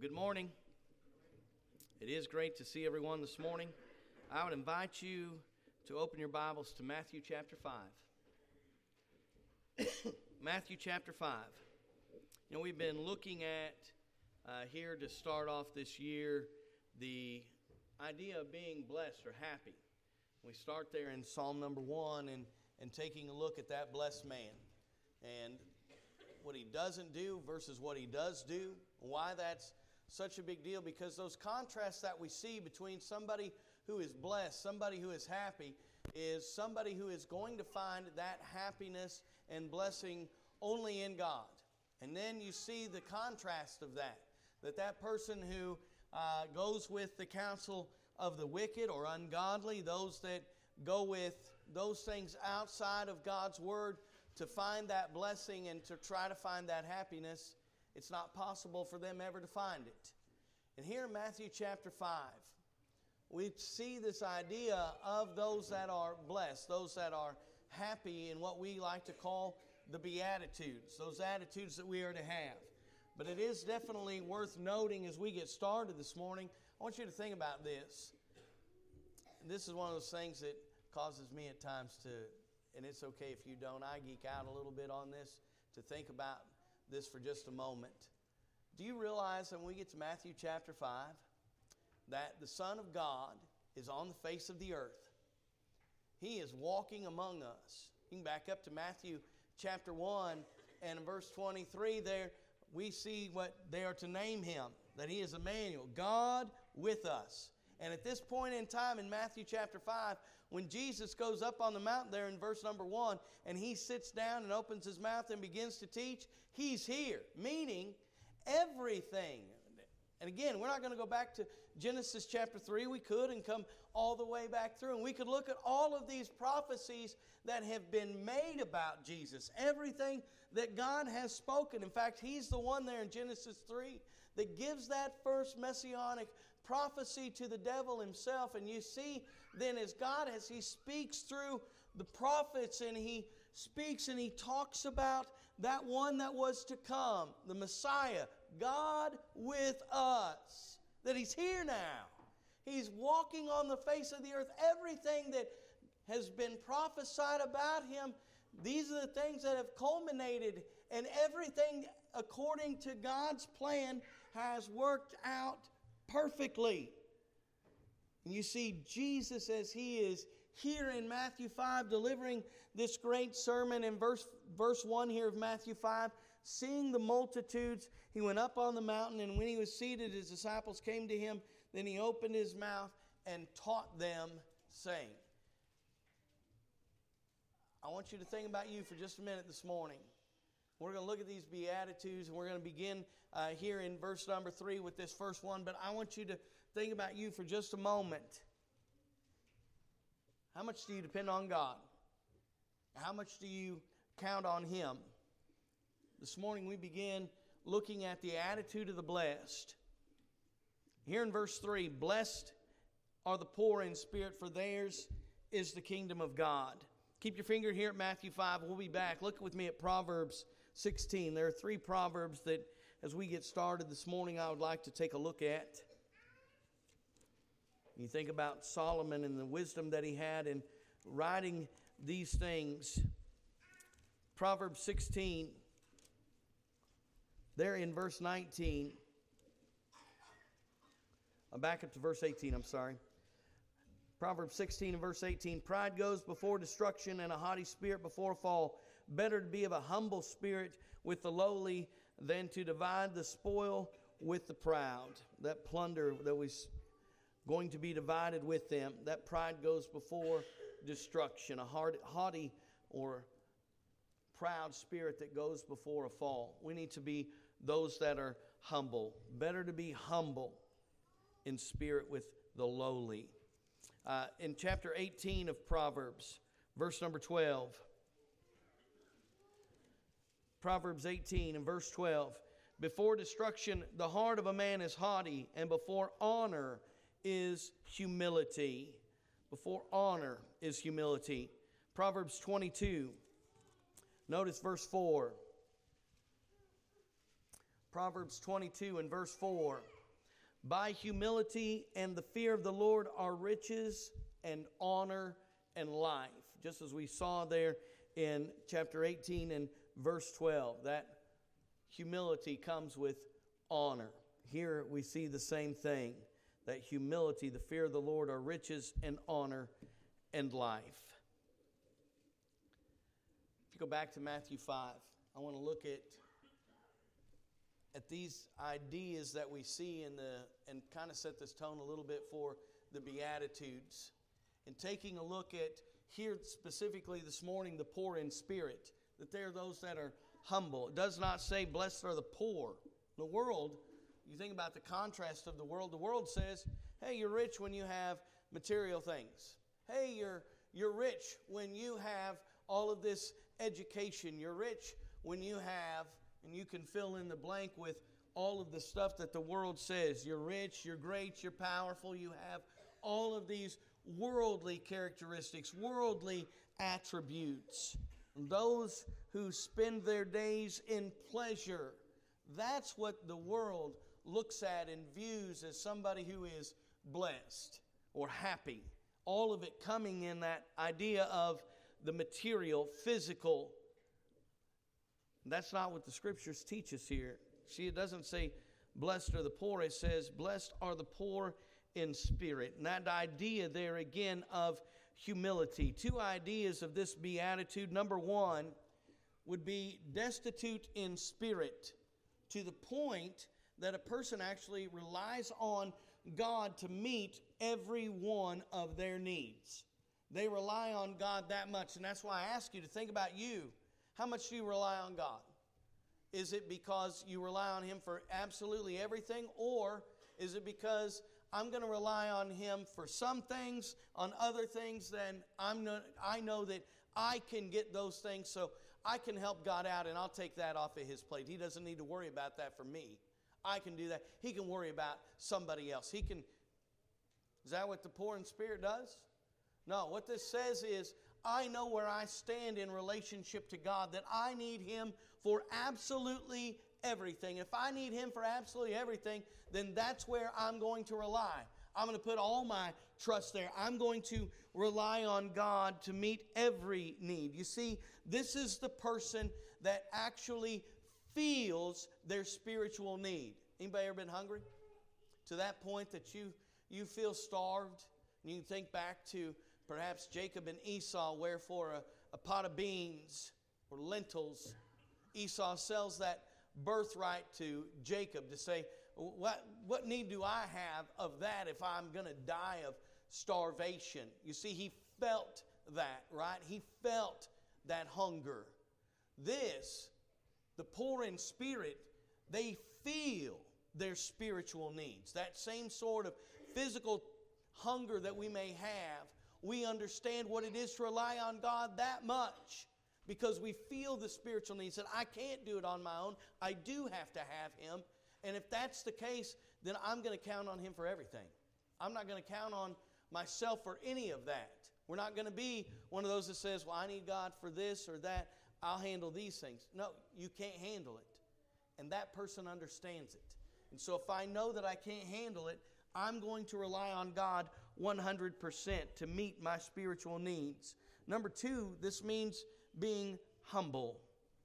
Good morning. It is great to see everyone this morning. I would invite you to open your Bibles to Matthew chapter 5. Matthew chapter 5. You know, we've been looking at here to start off this year the idea of being blessed or happy. We start there in Psalm number 1 and taking a look at that blessed man and what he doesn't do versus what he does do. Why that's such a big deal, because those contrasts that we see between somebody who is blessed, somebody who is happy, is somebody who is going to find that happiness and blessing only in God. And then you see the contrast of that person who goes with the counsel of the wicked or ungodly, those that go with those things outside of God's Word to find that blessing and to try to find that happiness. It's not possible for them ever to find it. And here in Matthew chapter 5, we see this idea of those that are blessed, those that are happy in what we like to call the Beatitudes, those attitudes that we are to have. But it is definitely worth noting as we get started this morning, I want you to think about this. This is one of those things that causes me at times to, and it's okay if you don't, I geek out a little bit on this, to think about this for just a moment. Do you realize that when we get to Matthew chapter 5, that the Son of God is on the face of the earth? He is walking among us. You can back up to Matthew chapter 1, and in verse 23 there, we see what they are to name Him, that He is Emmanuel, God with us. And at this point in time in Matthew chapter 5, when Jesus goes up on the mountain there in verse number 1, and He sits down and opens His mouth and begins to teach, He's here, meaning everything. And again, we're not going to go back to Genesis chapter 3. We could and come all the way back through. And we could look at all of these prophecies that have been made about Jesus. Everything that God has spoken. In fact, He's the one there in Genesis 3 that gives that first messianic prophecy to the devil himself. And you see then as God, as He speaks through the prophets, and He speaks and He talks about that one that was to come, the Messiah, God with us, that He's here now. He's walking on the face of the earth. Everything that has been prophesied about Him, these are the things that have culminated, and everything according to God's plan has worked out perfectly. And you see Jesus as He is here in Matthew 5 delivering this great sermon in verse 1 here of Matthew 5. Seeing the multitudes, He went up on the mountain, and when He was seated, His disciples came to Him. Then He opened His mouth and taught them, saying. I want you to think about you for just a minute this morning. We're going to look at these Beatitudes, and we're going to begin here in verse number 3 with this first one. But I want you to think about you for just a moment. How much do you depend on God? How much do you count on Him? This morning we begin looking at the attitude of the blessed. Here in verse 3, blessed are the poor in spirit, for theirs is the kingdom of God. Keep your finger here at Matthew 5. We'll be back. Look with me at Proverbs 16. There are 3 proverbs that, as we get started this morning, I would like to take a look at. You think about Solomon and the wisdom that he had in writing these things. Proverbs 16, there in verse 19. I'll back up to verse 18, I'm sorry. Proverbs 16 and verse 18. Pride goes before destruction, and a haughty spirit before a fall. Better to be of a humble spirit with the lowly than to divide the spoil with the proud. That plunder that was going to be divided with them. That pride goes before destruction. A haughty or proud spirit that goes before a fall. We need to be those that are humble. Better to be humble in spirit with the lowly. In chapter 18 of Proverbs, verse number 12. Proverbs 18 and verse 12. Before destruction, the heart of a man is haughty, and before honor is humility. Before honor is humility. Proverbs 22. Notice verse 4. Proverbs 22 and verse 4. By humility and the fear of the Lord are riches and honor and life. Just as we saw there in chapter 18 and verse 12. That humility comes with honor. Here we see the same thing. That humility, the fear of the Lord are riches and honor and life. If you go back to Matthew 5, I want to look at these ideas that we see and kind of set this tone a little bit for the Beatitudes. And taking a look at here specifically this morning, the poor in spirit, that they are those that are humble. It does not say blessed are the poor. The world, you think about the contrast of the world says, hey, you're rich when you have material things. Hey, you're rich when you have all of this education. You're rich when you have, and you can fill in the blank with all of the stuff that the world says. You're rich, you're great, you're powerful, you have all of these worldly characteristics, worldly attributes. Those who spend their days in pleasure, that's what the world looks at and views as somebody who is blessed or happy. All of it coming in that idea of the material, physical. That's not what the Scriptures teach us here. See, it doesn't say blessed are the poor. It says blessed are the poor in spirit. And that idea there again of humility. Two ideas of this beatitude. Number one would be destitute in spirit, to the point that a person actually relies on God to meet every one of their needs. They rely on God that much. And that's why I ask you to think about you. How much do you rely on God? Is it because you rely on Him for absolutely everything? Or is it because I'm going to rely on Him for some things, on other things, then I know that I can get those things, so I can help God out and I'll take that off of His plate. He doesn't need to worry about that for me. I can do that. He can worry about somebody else. Is that what the poor in spirit does? No, what this says is, I know where I stand in relationship to God, that I need Him for absolutely everything. If I need Him for absolutely everything, then that's where I'm going to rely. I'm going to put all my trust there. I'm going to rely on God to meet every need. You see, this is the person that actually feels their spiritual need. Anybody ever been hungry? To that point that you feel starved? And you think back to perhaps Jacob and Esau, where for a pot of beans or lentils, Esau sells that birthright to Jacob to say, what need do I have of that if I'm going to die of starvation? You see, he felt that, right? He felt that hunger. The poor in spirit, they feel their spiritual needs. That same sort of physical hunger that we may have, we understand what it is to rely on God that much because we feel the spiritual needs that I can't do it on my own. I do have to have Him. And if that's the case, then I'm going to count on Him for everything. I'm not going to count on myself for any of that. We're not going to be one of those that says, well, I need God for this or that. I'll handle these things. No, you can't handle it. And that person understands it. And so if I know that I can't handle it, I'm going to rely on God 100% to meet my spiritual needs. Number two, this means being humble.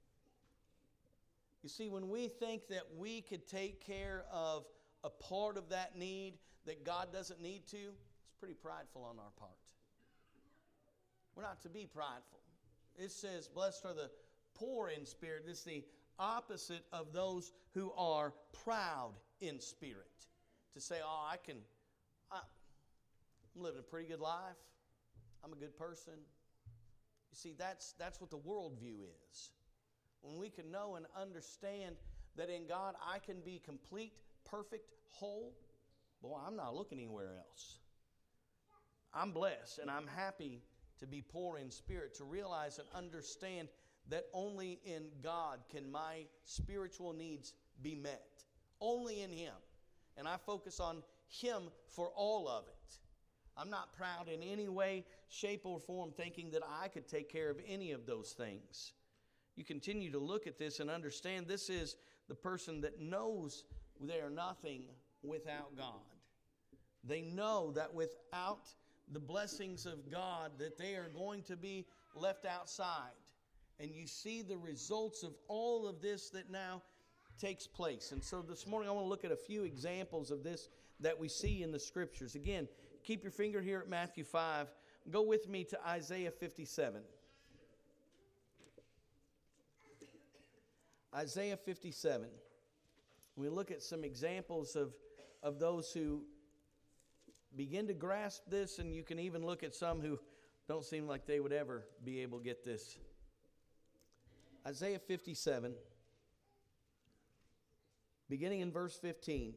You see, when we think that we could take care of a part of that need that God doesn't need to, it's pretty prideful on our part. We're not to be prideful. It says, blessed are the poor in spirit. This is the opposite of those who are proud in spirit. To say, I'm living a pretty good life. I'm a good person. You see, that's what the worldview is. When we can know and understand that in God I can be complete, perfect, whole, boy, I'm not looking anywhere else. I'm blessed and I'm happy to be poor in spirit, to realize and understand that only in God can my spiritual needs be met. Only in Him. And I focus on Him for all of it. I'm not proud in any way, shape, or form thinking that I could take care of any of those things. You continue to look at this and understand this is the person that knows they are nothing without God. They know that without the blessings of God, that they are going to be left outside. And you see the results of all of this that now takes place. And so this morning I want to look at a few examples of this that we see in the Scriptures. Again, keep your finger here at Matthew 5. Go with me to Isaiah 57. Isaiah 57. We look at some examples of those who begin to grasp this, and you can even look at some who don't seem like they would ever be able to get this. Isaiah 57, beginning in verse 15.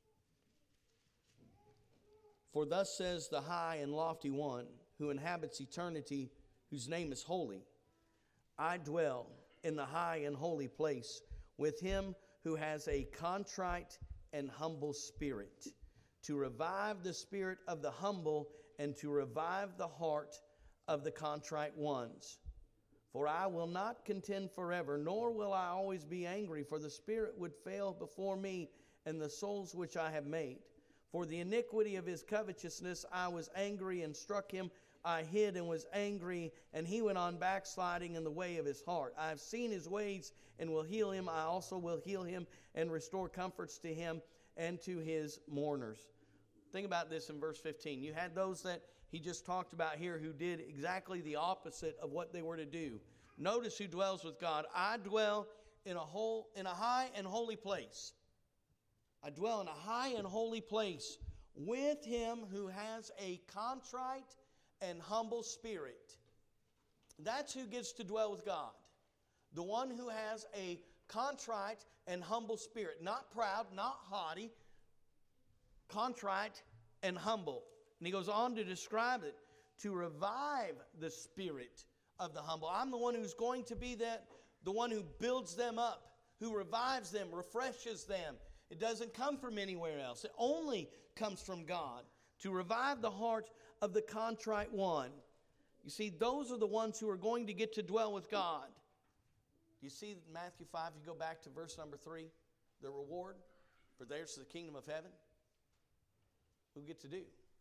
For thus says the high and lofty one, who inhabits eternity, whose name is holy. I dwell in the high and holy place with him who has a contrite and humble spirit, to revive the spirit of the humble and to revive the heart of the contrite ones. For I will not contend forever, nor will I always be angry, for the spirit would fail before me, and the souls which I have made. For the iniquity of his covetousness I was angry and struck him. I hid and was angry, and he went on backsliding in the way of his heart. I have seen his ways and will heal him. I also will heal him and restore comforts to him and to his mourners. Think about this in verse 15. You had those that he just talked about here who did exactly the opposite of what they were to do. Notice who dwells with God. I dwell in a high and holy place. I dwell in a high and holy place with him who has a contrite and humble spirit. That's who gets to dwell with God. The one who has a contrite and humble spirit. Not proud, not haughty. Contrite and humble. And he goes on to describe it, to revive the spirit of the humble. I'm the one who's going to be the one who builds them up, who revives them, refreshes them. It doesn't come from anywhere else. It only comes from God. To revive the heart of the contrite one. You see, those are the ones who are going to get to dwell with God. You see Matthew 5, you go back to verse number 3, the reward, for theirs is the kingdom of heaven. Who get to do?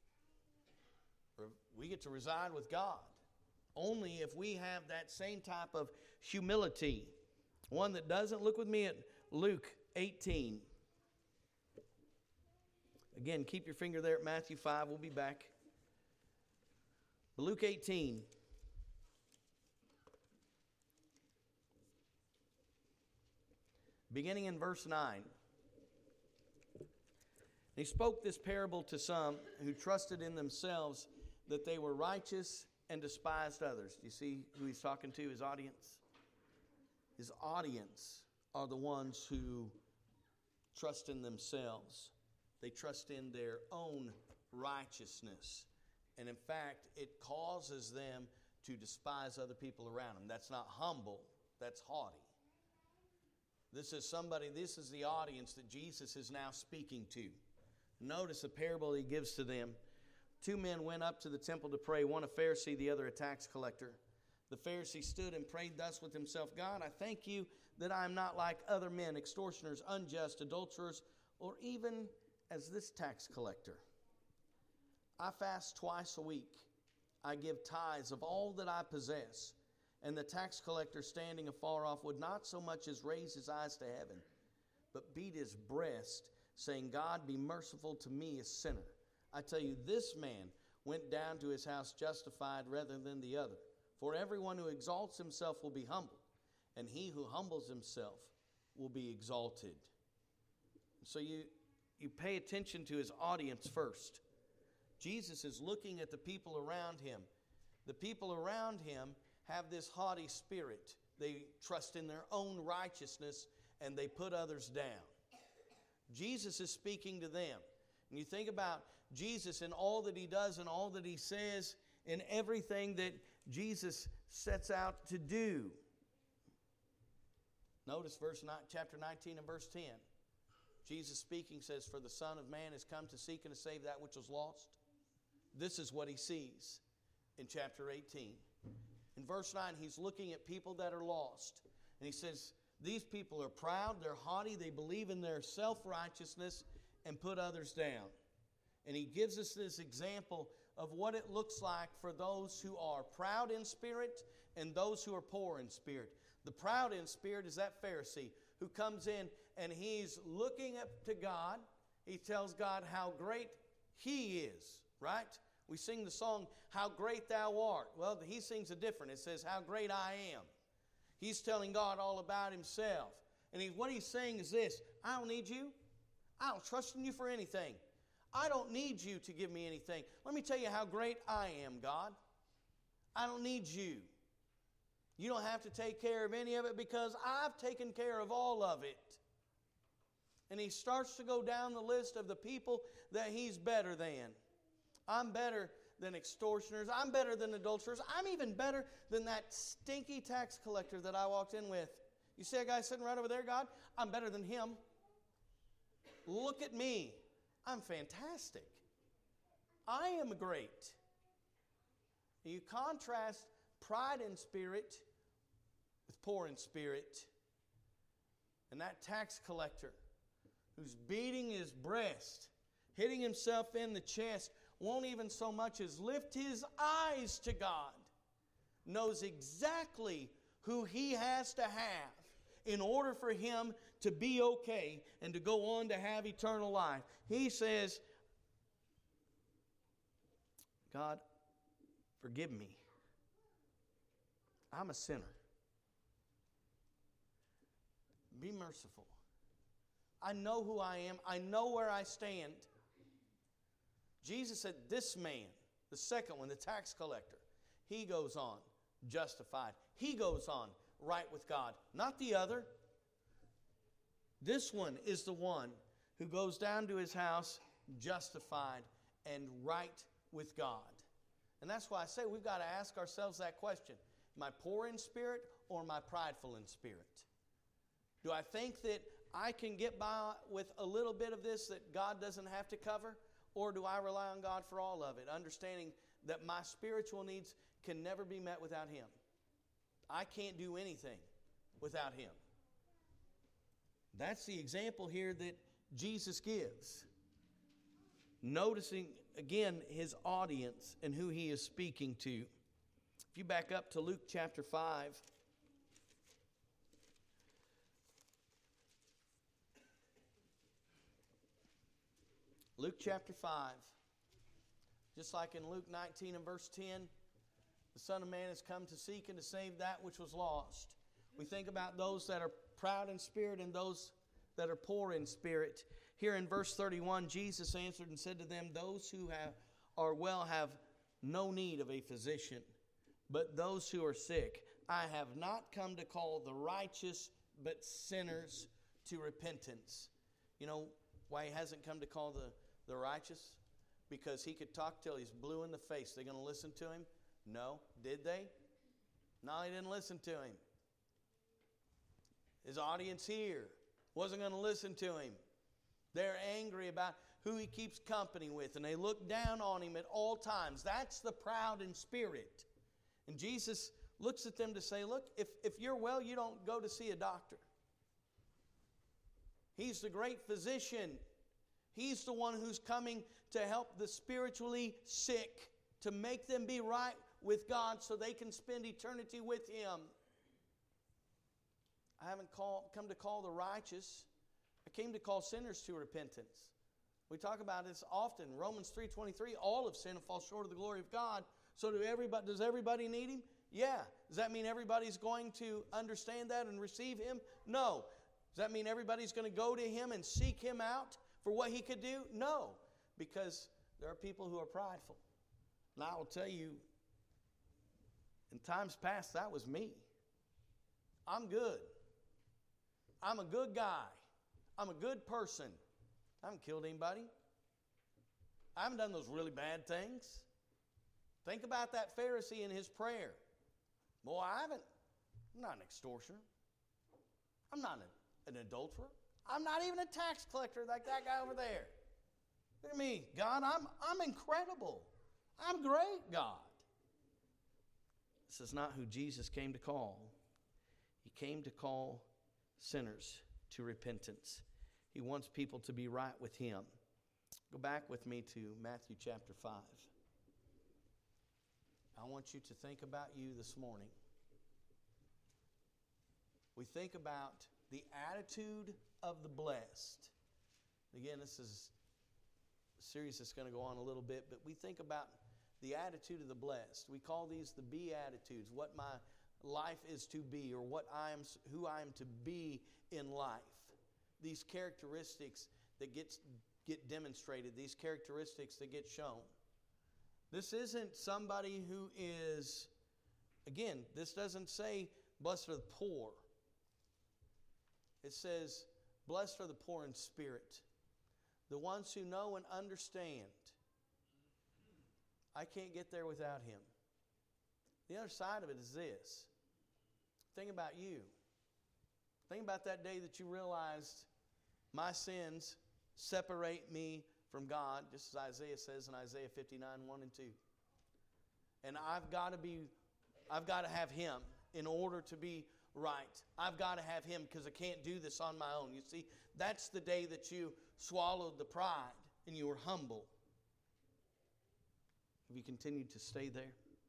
We get to reside with God. Only if we have that same type of humility. One that doesn't. Look with me at Luke 18. Again, keep your finger there at Matthew 5. We'll be back. Luke 18. Beginning in verse 9. He spoke this parable to some who trusted in themselves that they were righteous and despised others. Do you see who he's talking to, his audience? His audience are the ones who trust in themselves. They trust in their own righteousness. And in fact, it causes them to despise other people around them. That's not humble, that's haughty. This is the audience that Jesus is now speaking to. Notice the parable he gives to them. 2 men went up to the temple to pray, one a Pharisee, the other a tax collector. The Pharisee stood and prayed thus with himself, God, I thank you that I am not like other men, extortioners, unjust, adulterers, or even as this tax collector. I fast twice a week. I give tithes of all that I possess. And the tax collector, standing afar off, would not so much as raise his eyes to heaven, but beat his breast, saying, God, be merciful to me, a sinner. I tell you, this man went down to his house justified rather than the other. For everyone who exalts himself will be humbled, and he who humbles himself will be exalted. So you pay attention to his audience first. Jesus is looking at the people around him. The people around him have this haughty spirit. They trust in their own righteousness, and they put others down. Jesus is speaking to them. And you think about Jesus and all that he does and all that he says and everything that Jesus sets out to do. Notice chapter 19 and verse 10. Jesus speaking says, for the Son of Man has come to seek and to save that which was lost. This is what he sees in chapter 18. In verse 9, he's looking at people that are lost. And he says, These people are proud, they're haughty, they believe in their self-righteousness and put others down. And he gives us this example of what it looks like for those who are proud in spirit and those who are poor in spirit. The proud in spirit is that Pharisee who comes in and he's looking up to God. He tells God how great He is, right? We sing the song, How Great Thou Art. Well, he sings a different. It says, How Great I Am. He's telling God all about Himself. And what he's saying is this: I don't need you. I don't trust in you for anything. I don't need you to give me anything. Let me tell you how great I am, God. I don't need you. You don't have to take care of any of it because I've taken care of all of it. And he starts to go down the list of the people that he's better than. I'm better than extortioners. I'm better than adulterers. I'm even better than that stinky tax collector that I walked in with. You see a guy sitting right over there, God? I'm better than him. Look at me. I'm fantastic. I am great. You contrast pride in spirit with poor in spirit. And that tax collector who's beating his breast, hitting himself in the chest, won't even so much as lift his eyes to God, knows exactly who he has to have in order for him to be okay and to go on to have eternal life. He says, God, forgive me. I'm a sinner. Be merciful. I know who I am. I know where I stand. Jesus said, this man, the second one, the tax collector, he goes on justified. He goes on right with God, not the other. This one is the one who goes down to his house justified and right with God. And that's why I say we've got to ask ourselves that question. Am I poor in spirit or am I prideful in spirit? Do I think that I can get by with a little bit of this that God doesn't have to cover? Or do I rely on God for all of it, understanding that my spiritual needs can never be met without Him? I can't do anything without Him. That's the example here that Jesus gives. Noticing, again, His audience and who He is speaking to. If you back up to Luke chapter 5. Luke chapter 5. Just like in Luke 19 and verse 10, the Son of Man has come to seek and to save that which was lost. We think about those that are proud in spirit and those that are poor in spirit. Here in verse 31, Jesus answered and said to them, those who are well have no need of a physician, but those who are sick. I have not come to call the righteous, but sinners to repentance. You know why He hasn't come to call the righteous? Because He could talk till He's blue in the face. They going to listen to Him? No. Did they? No, they didn't listen to Him. His audience here wasn't going to listen to Him. They're angry about who He keeps company with, and they look down on Him at all times. That's the proud in spirit. And Jesus looks at them to say, look, if you're well, you don't go to see a doctor. He's the great physician. He's the one who's coming to help the spiritually sick, to make them be right with God so they can spend eternity with Him. I haven't come to call the righteous. I came to call sinners to repentance. We talk about this often. Romans 3:23, all have sinned and fall short of the glory of God. So does everybody need Him? Yeah. Does that mean everybody's going to understand that and receive Him? No. Does that mean everybody's going to go to Him and seek Him out for what He could do? No. Because there are people who are prideful. And I will tell you, in times past, that was me. I'm good. I'm a good guy. I'm a good person. I haven't killed anybody. I haven't done those really bad things. Think about that Pharisee in his prayer. Boy, I'm not an extortioner. I'm not an adulterer. I'm not even a tax collector like that guy over there. Look at me. God, I'm incredible. I'm great, God. This is not who Jesus came to call. He came to call sinners to repentance. He wants people to be right with Him. Go back with me to Matthew chapter 5. I want you to think about you this morning. We think about the attitude of the blessed. Again, this is a series that's going to go on a little bit, but we think about the attitude of the blessed. We call these the Beatitudes, what my life is to be, or who I am to be in life. These characteristics that get demonstrated, these characteristics that get shown. This isn't somebody who is, again, this doesn't say, blessed are the poor. It says, blessed are the poor in spirit, the ones who know and understand. I can't get there without Him. The other side of it is this. Think about you. Think about that day that you realized my sins separate me from God, just as Isaiah says in Isaiah 59, 1 and 2. And I've got to have Him in order to be right. I've got to have Him because I can't do this on my own. You see, that's the day that you swallowed the pride and you were humble. Have you continued to stay there?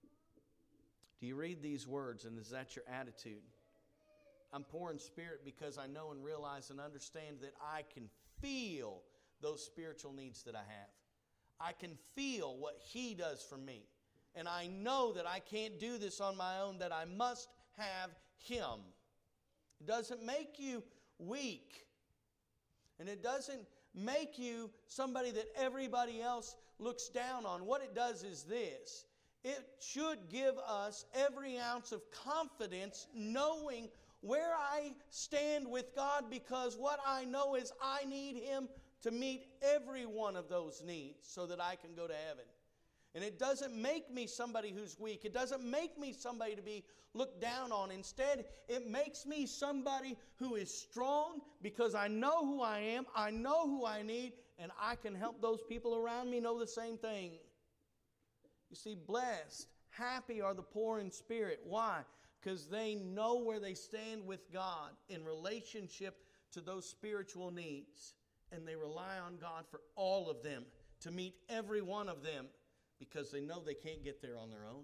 Do you read these words and is that your attitude? I'm poor in spirit because I know and realize and understand that I can feel those spiritual needs that I have. I can feel what He does for me. And I know that I can't do this on my own, that I must have Him. It doesn't make you weak. And it doesn't make you somebody that everybody else looks down on. What it does is this. It should give us every ounce of confidence knowing where I stand with God, because what I know is I need Him to meet every one of those needs so that I can go to heaven. And it doesn't make me somebody who's weak. It doesn't make me somebody to be looked down on. Instead, it makes me somebody who is strong because I know who I am, I know who I need, and I can help those people around me know the same thing. You see, blessed, happy are the poor in spirit. Why? Because they know where they stand with God in relationship to those spiritual needs. And they rely on God for all of them, to meet every one of them, because they know they can't get there on their own.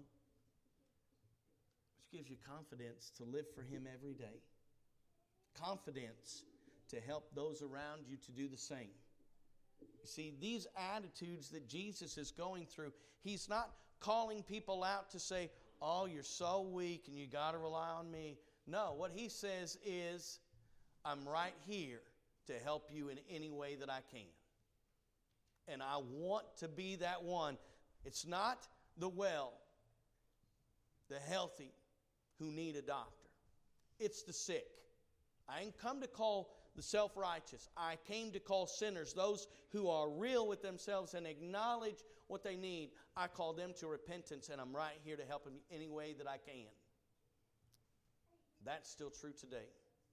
Which gives you confidence to live for Him every day. Confidence to help those around you to do the same. You see, these attitudes that Jesus is going through, He's not calling people out to say, oh, you're so weak and you got to rely on me. No, what He says is, I'm right here to help you in any way that I can. And I want to be that one. It's not the well, the healthy who need a doctor. It's the sick. I ain't come to call the self-righteous. I came to call sinners, those who are real with themselves and acknowledge what they need. I call them to repentance, and I'm right here to help them any way that I can. That's still true today.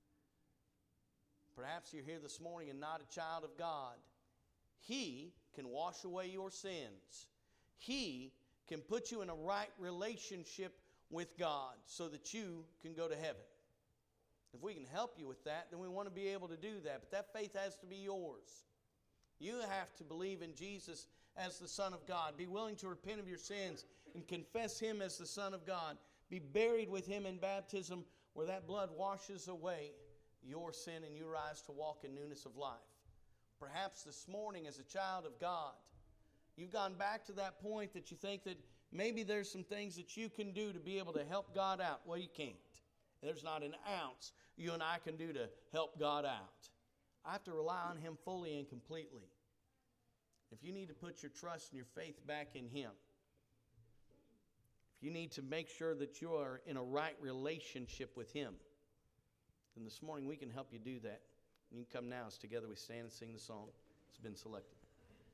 Perhaps you're here this morning and not a child of God. He can wash away your sins. He can put you in a right relationship with God so that you can go to heaven. If we can help you with that, then we want to be able to do that. But that faith has to be yours. You have to believe in Jesus as the Son of God. Be willing to repent of your sins and confess Him as the Son of God. Be buried with Him in baptism where that blood washes away your sin and you rise to walk in newness of life. Perhaps this morning as a child of God, you've gone back to that point that you think that maybe there's some things that you can do to be able to help God out. Well, you can't. There's not an ounce you and I can do to help God out. I have to rely on Him fully and completely. If you need to put your trust and your faith back in Him, if you need to make sure that you are in a right relationship with Him, then this morning we can help you do that. And you can come now as together we stand and sing the song that's been selected.